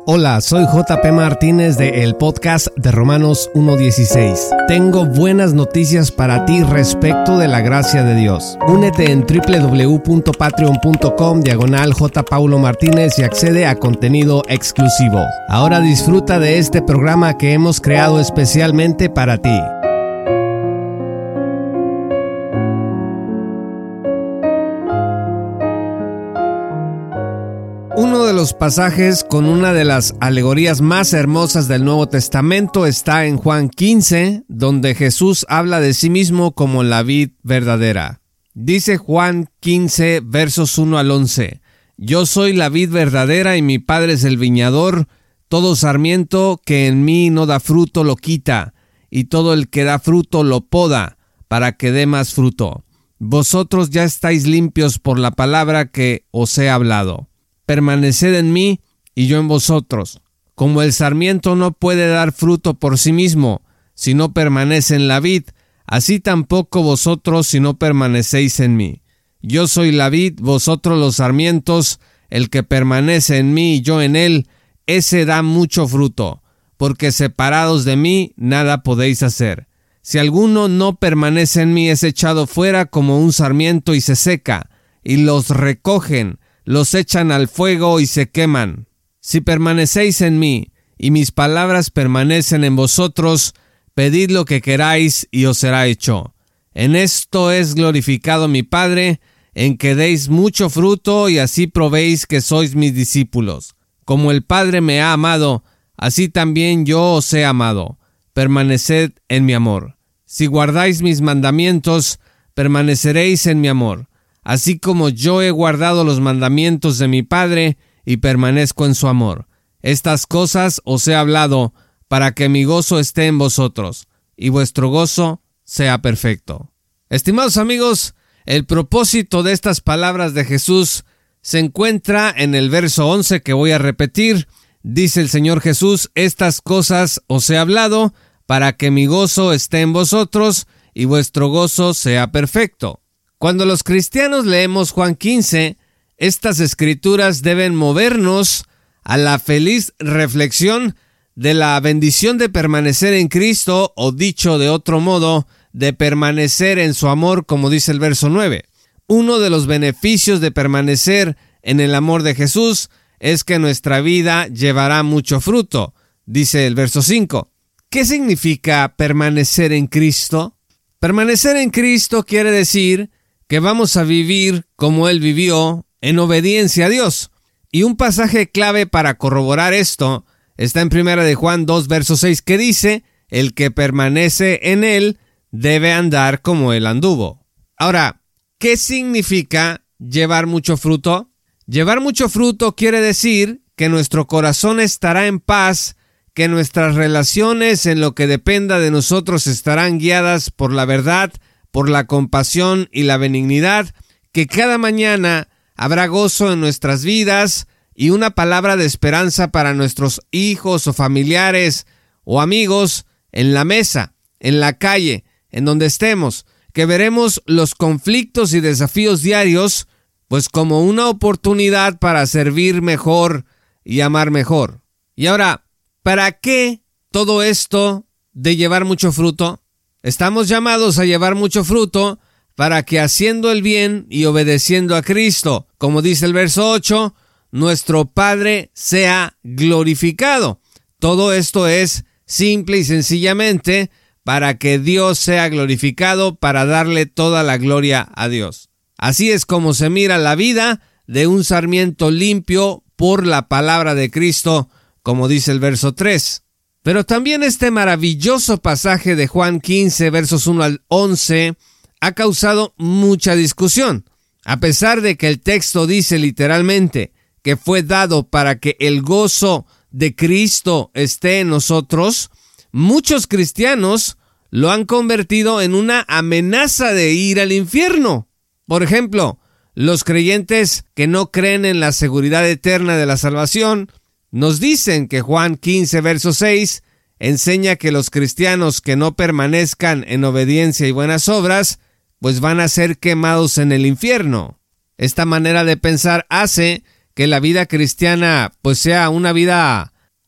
Hola, soy JP Martínez de el podcast de Romanos 1:16. Tengo buenas noticias para ti respecto de la gracia de Dios. Únete en www.patreon.com/JPauloMartínez y accede a contenido exclusivo. Ahora disfruta de este programa que hemos creado especialmente para ti. Uno de los pasajes con una de las alegorías más hermosas del Nuevo Testamento está en Juan 15, donde Jesús habla de sí mismo como la vid verdadera. Dice Juan 15, versos 1 al 11: Yo soy la vid verdadera y mi Padre es el viñador. Todo sarmiento que en mí no da fruto lo quita, y todo el que da fruto lo poda, para que dé más fruto. Vosotros ya estáis limpios por la palabra que os he hablado. Permaneced en mí y yo en vosotros. Como el sarmiento no puede dar fruto por sí mismo si no permanece en la vid, así tampoco vosotros si no permanecéis en mí. Yo soy la vid, vosotros los sarmientos. El que permanece en mí y yo en él, ese da mucho fruto, porque separados de mí nada podéis hacer. Si alguno no permanece en mí, es echado fuera como un sarmiento y se seca, y los recogen, los echan al fuego y se queman. Si permanecéis en mí, y mis palabras permanecen en vosotros, pedid lo que queráis y os será hecho. En esto es glorificado mi Padre, en que deis mucho fruto y así probéis que sois mis discípulos. Como el Padre me ha amado, así también yo os he amado. Permaneced en mi amor. Si guardáis mis mandamientos, permaneceréis en mi amor. Así como yo he guardado los mandamientos de mi Padre y permanezco en su amor. Estas cosas os he hablado para que mi gozo esté en vosotros y vuestro gozo sea perfecto. Estimados amigos, el propósito de estas palabras de Jesús se encuentra en el verso 11 que voy a repetir. Dice el Señor Jesús: estas cosas os he hablado para que mi gozo esté en vosotros y vuestro gozo sea perfecto. Cuando los cristianos leemos Juan 15, estas escrituras deben movernos a la feliz reflexión de la bendición de permanecer en Cristo, o dicho de otro modo, de permanecer en su amor, como dice el verso 9. Uno de los beneficios de permanecer en el amor de Jesús es que nuestra vida llevará mucho fruto, dice el verso 5. ¿Qué significa permanecer en Cristo? Permanecer en Cristo quiere decir que vamos a vivir como Él vivió, en obediencia a Dios. Y un pasaje clave para corroborar esto está en 1 de Juan 2, verso 6, que dice: el que permanece en Él debe andar como Él anduvo. Ahora, ¿qué significa llevar mucho fruto? Llevar mucho fruto quiere decir que nuestro corazón estará en paz, que nuestras relaciones en lo que dependa de nosotros estarán guiadas por la verdad, por la compasión y la benignidad, que cada mañana habrá gozo en nuestras vidas y una palabra de esperanza para nuestros hijos o familiares o amigos en la mesa, en la calle, en donde estemos, que veremos los conflictos y desafíos diarios pues como una oportunidad para servir mejor y amar mejor. Y ahora, ¿para qué todo esto de llevar mucho fruto? Estamos llamados a llevar mucho fruto para que, haciendo el bien y obedeciendo a Cristo, como dice el verso 8, nuestro Padre sea glorificado. Todo esto es simple y sencillamente para que Dios sea glorificado, para darle toda la gloria a Dios. Así es como se mira la vida de un sarmiento limpio por la palabra de Cristo, como dice el verso 3. Pero también este maravilloso pasaje de Juan 15, versos 1 al 11, ha causado mucha discusión. A pesar de que el texto dice literalmente que fue dado para que el gozo de Cristo esté en nosotros, muchos cristianos lo han convertido en una amenaza de ir al infierno. Por ejemplo, los creyentes que no creen en la seguridad eterna de la salvación nos dicen que Juan 15, verso 6, enseña que los cristianos que no permanezcan en obediencia y buenas obras, pues van a ser quemados en el infierno. Esta manera de pensar hace que la vida cristiana pues sea una vida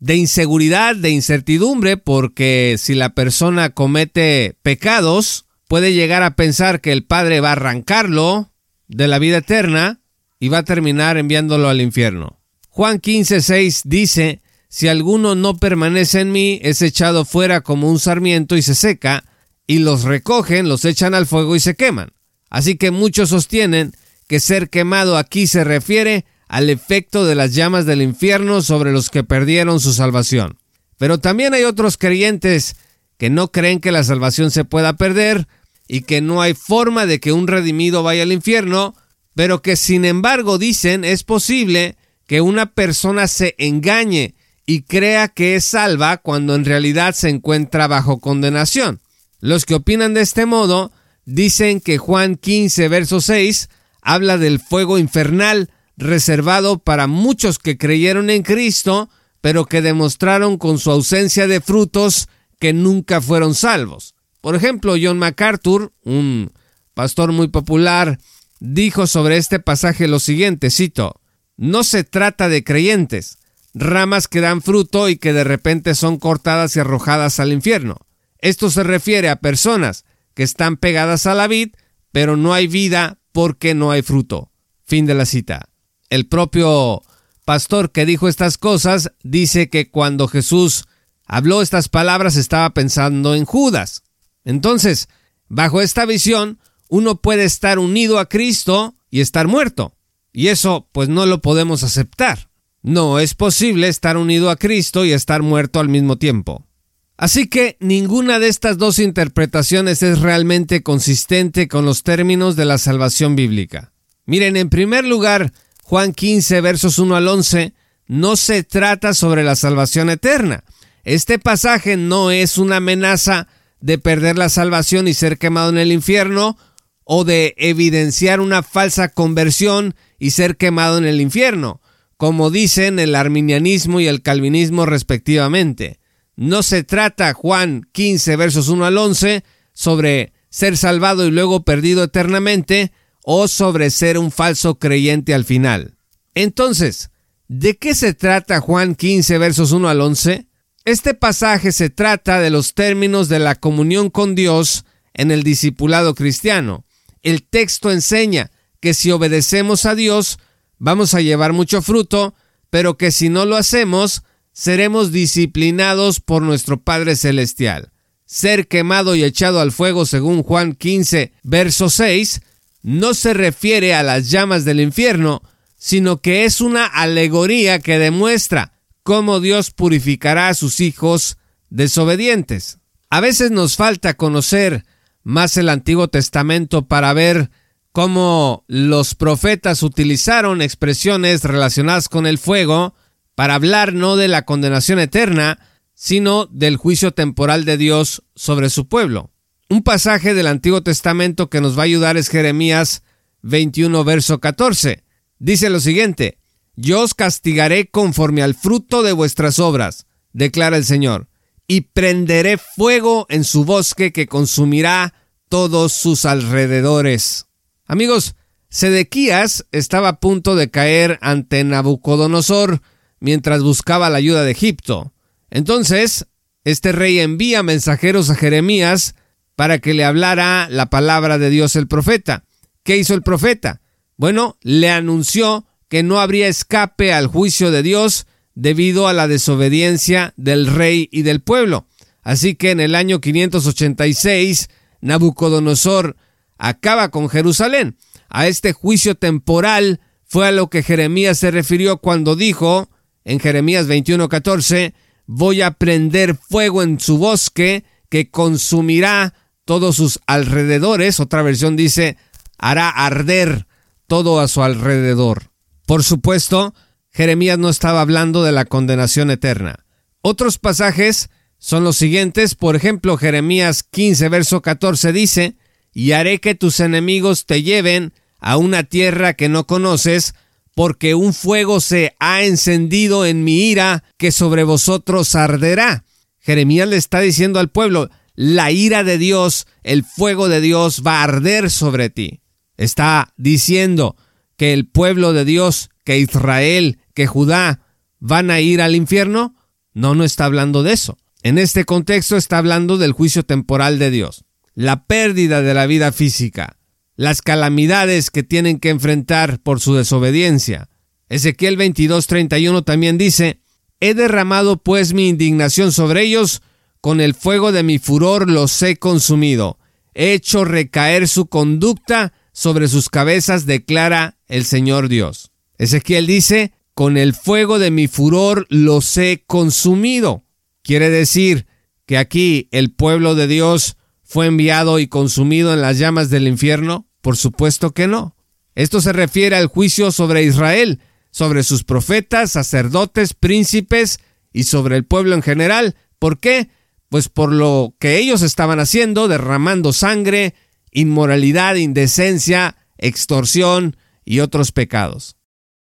de inseguridad, de incertidumbre, porque si la persona comete pecados, puede llegar a pensar que el Padre va a arrancarlo de la vida eterna y va a terminar enviándolo al infierno. Juan 15:6 dice: si alguno no permanece en mí, es echado fuera como un sarmiento y se seca, y los recogen, los echan al fuego y se queman. Así que muchos sostienen que ser quemado aquí se refiere al efecto de las llamas del infierno sobre los que perdieron su salvación. Pero también hay otros creyentes que no creen que la salvación se pueda perder y que no hay forma de que un redimido vaya al infierno, pero que sin embargo dicen es posible que una persona se engañe y crea que es salva cuando en realidad se encuentra bajo condenación. Los que opinan de este modo dicen que Juan 15, verso 6, habla del fuego infernal reservado para muchos que creyeron en Cristo, pero que demostraron con su ausencia de frutos que nunca fueron salvos. Por ejemplo, John MacArthur, un pastor muy popular, dijo sobre este pasaje lo siguiente, cito: no se trata de creyentes, ramas que dan fruto y que de repente son cortadas y arrojadas al infierno. Esto se refiere a personas que están pegadas a la vid, pero no hay vida porque no hay fruto. Fin de la cita. El propio pastor que dijo estas cosas dice que cuando Jesús habló estas palabras estaba pensando en Judas. Entonces, bajo esta visión, uno puede estar unido a Cristo y estar muerto. Y eso, pues, no lo podemos aceptar. No es posible estar unido a Cristo y estar muerto al mismo tiempo. Así que ninguna de estas dos interpretaciones es realmente consistente con los términos de la salvación bíblica. Miren, en primer lugar, Juan 15, versos 1 al 11, no se trata sobre la salvación eterna. Este pasaje no es una amenaza de perder la salvación y ser quemado en el infierno, o de evidenciar una falsa conversión y ser quemado en el infierno, como dicen el arminianismo y el calvinismo respectivamente. No se trata, Juan 15, versos 1 al 11, sobre ser salvado y luego perdido eternamente, o sobre ser un falso creyente al final. Entonces, ¿de qué se trata Juan 15, versos 1 al 11? Este pasaje se trata de los términos de la comunión con Dios en el discipulado cristiano. El texto enseña que si obedecemos a Dios, vamos a llevar mucho fruto, pero que si no lo hacemos, seremos disciplinados por nuestro Padre Celestial. Ser quemado y echado al fuego, según Juan 15, verso 6, no se refiere a las llamas del infierno, sino que es una alegoría que demuestra cómo Dios purificará a sus hijos desobedientes. A veces nos falta conocer más el Antiguo Testamento para ver cómo los profetas utilizaron expresiones relacionadas con el fuego para hablar no de la condenación eterna, sino del juicio temporal de Dios sobre su pueblo. Un pasaje del Antiguo Testamento que nos va a ayudar es Jeremías 21, verso 14. Dice lo siguiente: yo os castigaré conforme al fruto de vuestras obras, declara el Señor, y prenderé fuego en su bosque que consumirá todos sus alrededores. Amigos, Sedequías estaba a punto de caer ante Nabucodonosor mientras buscaba la ayuda de Egipto. Entonces, este rey envía mensajeros a Jeremías para que le hablara la palabra de Dios el profeta. ¿Qué hizo el profeta? Bueno, le anunció que no habría escape al juicio de Dios debido a la desobediencia del rey y del pueblo. Así que en el año 586, Nabucodonosor acaba con Jerusalén. A este juicio temporal fue a lo que Jeremías se refirió cuando dijo, en Jeremías 21:14, voy a prender fuego en su bosque que consumirá todos sus alrededores. Otra versión dice, hará arder todo a su alrededor. Por supuesto, Jeremías no estaba hablando de la condenación eterna. Otros pasajes son los siguientes. Por ejemplo, Jeremías 15, verso 14 dice, y haré que tus enemigos te lleven a una tierra que no conoces, porque un fuego se ha encendido en mi ira que sobre vosotros arderá. Jeremías le está diciendo al pueblo, la ira de Dios, el fuego de Dios va a arder sobre ti. Está diciendo que el pueblo de Dios, que Israel, que Judá, ¿van a ir al infierno? No está hablando de eso. En este contexto está hablando del juicio temporal de Dios, la pérdida de la vida física, las calamidades que tienen que enfrentar por su desobediencia. Ezequiel 22:31 también dice: he derramado pues mi indignación sobre ellos, con el fuego de mi furor los he consumido. He hecho recaer su conducta sobre sus cabezas, declara el Señor Dios. Ezequiel dice: con el fuego de mi furor los he consumido. Quiere decir que aquí el pueblo de Dios fue enviado y consumido en las llamas del infierno. Por supuesto que no. Esto se refiere al juicio sobre Israel, sobre sus profetas, sacerdotes, príncipes y sobre el pueblo en general. ¿Por qué? Pues por lo que ellos estaban haciendo, derramando sangre, inmoralidad, indecencia, extorsión y otros pecados.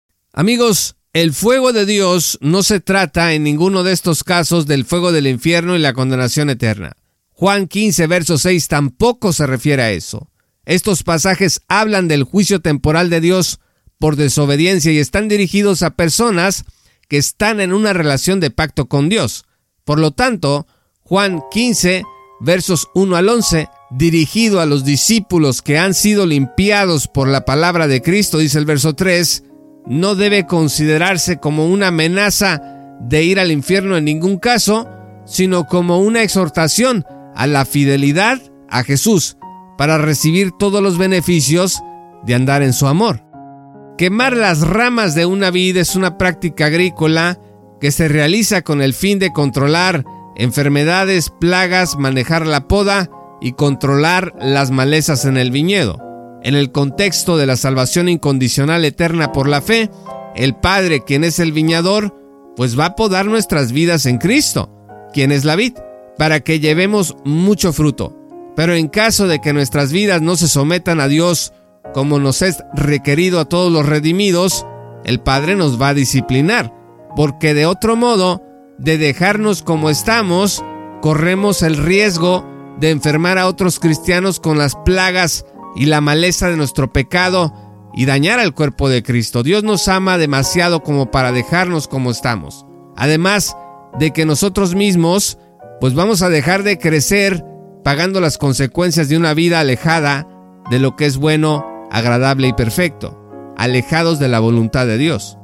Amigos, el fuego de Dios no se trata en ninguno de estos casos del fuego del infierno y la condenación eterna. Juan 15, verso 6 tampoco se refiere a eso. Estos pasajes hablan del juicio temporal de Dios por desobediencia y están dirigidos a personas que están en una relación de pacto con Dios. Por lo tanto, Juan 15, versos 1 al 11, dirigido a los discípulos que han sido limpiados por la palabra de Cristo, dice el verso 3, no debe considerarse como una amenaza de ir al infierno en ningún caso, sino como una exhortación a la fidelidad a Jesús para recibir todos los beneficios de andar en su amor. Quemar las ramas de una vid es una práctica agrícola que se realiza con el fin de controlar enfermedades, plagas, manejar la poda y controlar las malezas en el viñedo. En el contexto de la salvación incondicional eterna por la fe, el Padre, quien es el viñador, pues va a podar nuestras vidas en Cristo, quien es la vid, para que llevemos mucho fruto. Pero en caso de que nuestras vidas no se sometan a Dios como nos es requerido a todos los redimidos, el Padre nos va a disciplinar, porque de otro modo, de dejarnos como estamos, corremos el riesgo de enfermar a otros cristianos con las plagas y la maleza de nuestro pecado y dañar al cuerpo de Cristo. Dios nos ama demasiado como para dejarnos como estamos. Además de que nosotros mismos, pues vamos a dejar de crecer pagando las consecuencias de una vida alejada de lo que es bueno, agradable y perfecto, alejados de la voluntad de Dios.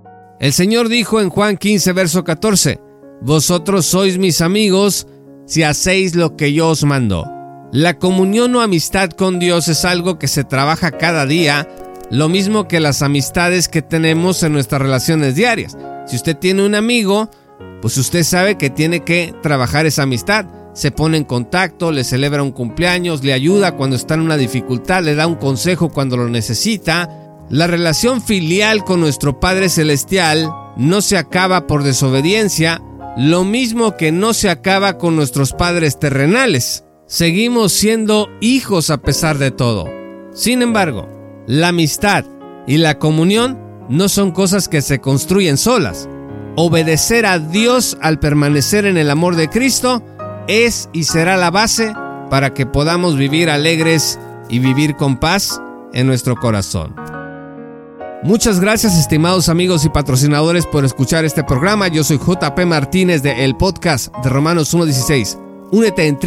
El Señor dijo en Juan 15, verso 14, vosotros sois mis amigos si hacéis lo que yo os mando. La comunión o amistad con Dios es algo que se trabaja cada día, lo mismo que las amistades que tenemos en nuestras relaciones diarias. Si usted tiene un amigo, pues usted sabe que tiene que trabajar esa amistad. Se pone en contacto, le celebra un cumpleaños, le ayuda cuando está en una dificultad, le da un consejo cuando lo necesita. La relación filial con nuestro Padre Celestial no se acaba por desobediencia, lo mismo que no se acaba con nuestros padres terrenales. Seguimos siendo hijos a pesar de todo. Sin embargo, la amistad y la comunión no son cosas que se construyen solas. Obedecer a Dios al permanecer en el amor de Cristo es y será la base para que podamos vivir alegres y vivir con paz en nuestro corazón. Muchas gracias, estimados amigos y patrocinadores, por escuchar este programa. Yo soy JP Martínez de el podcast de Romanos 1:16. Únete en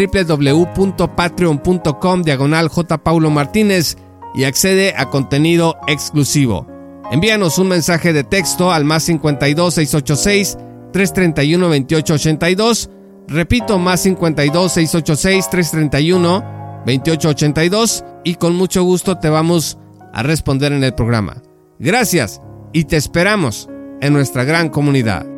www.patreon.com/JPauloMartínez y accede a contenido exclusivo. Envíanos un mensaje de texto al +52 686 331 2882. Repito, +52 686 331 2882 y con mucho gusto te vamos a responder en el programa. Gracias y te esperamos en nuestra gran comunidad.